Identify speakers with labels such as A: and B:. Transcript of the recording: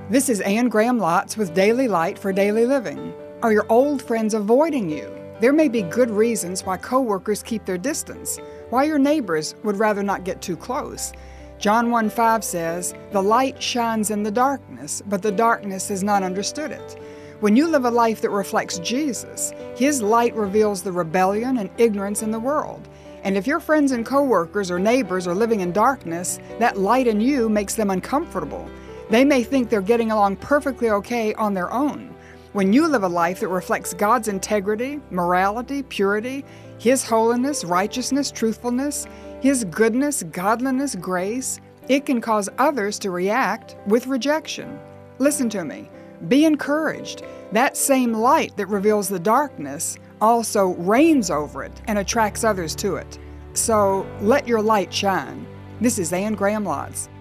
A: This is Anne Graham Lotz with Daily Light for Daily Living. Are your old friends avoiding you? There may be good reasons why coworkers keep their distance, why your neighbors would rather not get too close. John 1:5 says, "The light shines in the darkness, but the darkness has not understood it." When you live a life that reflects Jesus, His light reveals the rebellion and ignorance in the world. And if your friends and coworkers or neighbors are living in darkness, that light in you makes them uncomfortable. They may think they're getting along perfectly okay on their own. When you live a life that reflects God's integrity, morality, purity, His holiness, righteousness, truthfulness, His goodness, godliness, grace, it can cause others to react with rejection. Listen to me. Be encouraged. That same light that reveals the darkness also reigns over it and attracts others to it. So let your light shine. This is Anne Graham Lotz.